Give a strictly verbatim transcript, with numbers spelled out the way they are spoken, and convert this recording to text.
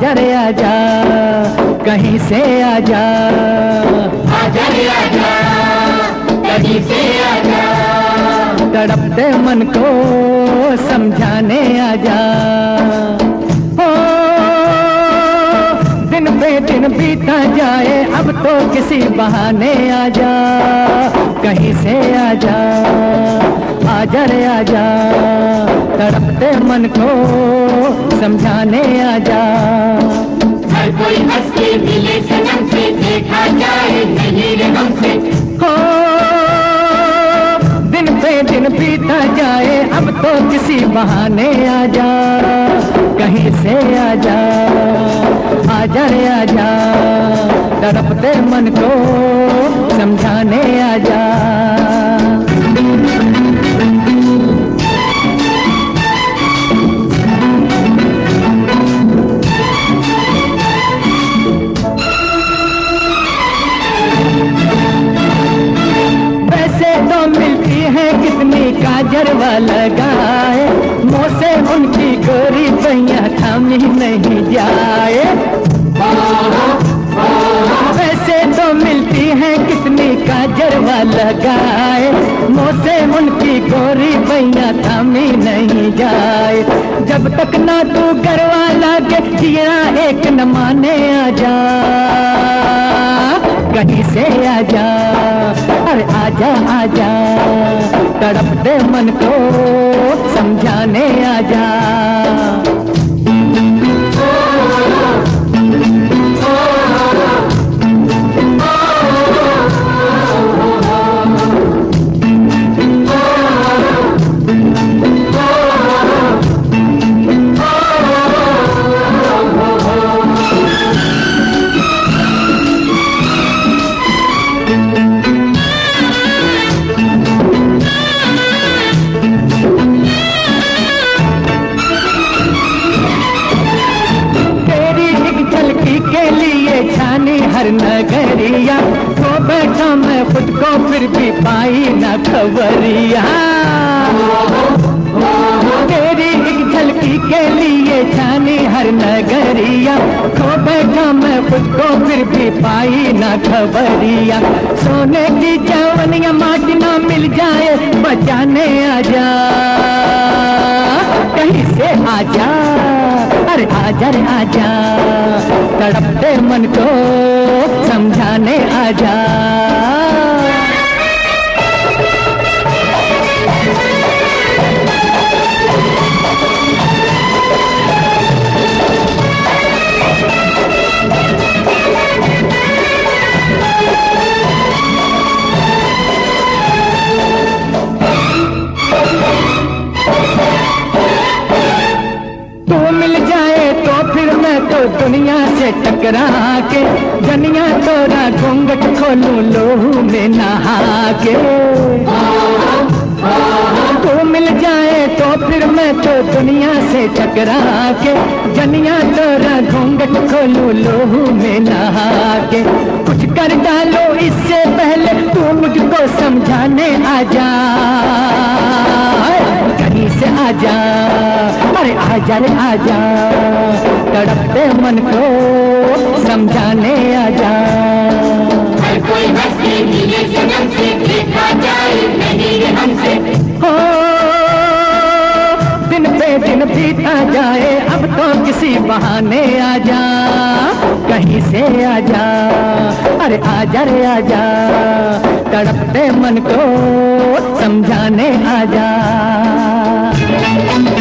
आजा रे आजा, कहीं से आजा, आजा रे आजा, कहीं से आजा, तड़पते मन को समझाने आजा। ओ दिन पे दिन बीता जाए, अब तो किसी बहाने आजा, कहीं से आजा, आजा रे आजा, तड़पते मन को समझाने आजा। हर कोई हंस के मिले सनम से, देखा जाए नहीं रे हमसे। हो दिन पे दिन बीता जाए, अब तो किसी बहाने आजा, कहीं से आजा, आजा रे आजा, तड़पते मन को समझाने आजा। कितनी काजरवा लगाए, मुँह से उनकी गोरी पैया थामी नहीं जाए। वैसे तो मिलती है कितनी काजरवा लगाए, मुँह से उनकी गोरी पैया थामी नहीं जाए। जब तक ना तू गरवा लागे, जिया एक न माने आजा, कहीं से आजा, अरे आजा आजा, तड़पते मन को समझाने आजा। हर नगरिया तो बैठा मैं खुद को, फिर भी पाई न खबरिया। तेरी एक झलकी के लिए छानी हर नगरिया, तो बैठा मैं खुद को, फिर भी पाई न खबरिया। सोने की जवनिया माटी ना मिल जाए, बचाने आजा, कहीं से आजा, अरे आजा रे आजा, तड़पते मन को समझाने आजा। तू मिल जाए तो फिर मैं तो दुनिया से टकरा के, जनिया तोरा घूंघट खोलूं लोहू में नहा के। तू मिल जाए तो फिर मैं तो दुनिया से टकरा के, जनिया तोरा घूंघट खोलूं लोहू में नहा के। कुछ कर डालो इससे पहले तू मुझको समझाने आजा, कहीं से आजा, अरे आजा रे आजा, तड़पते मन को समझाने आजा। हर कोई हंस के मिले सनम से, देखा जाए नहीं रे हमसे। हो दिन पे दिन बीता जाए, अब तो किसी बहाने आजा, कहीं से आजा, अरे आजा रे आजा, तड़पते मन को समझाने आजा।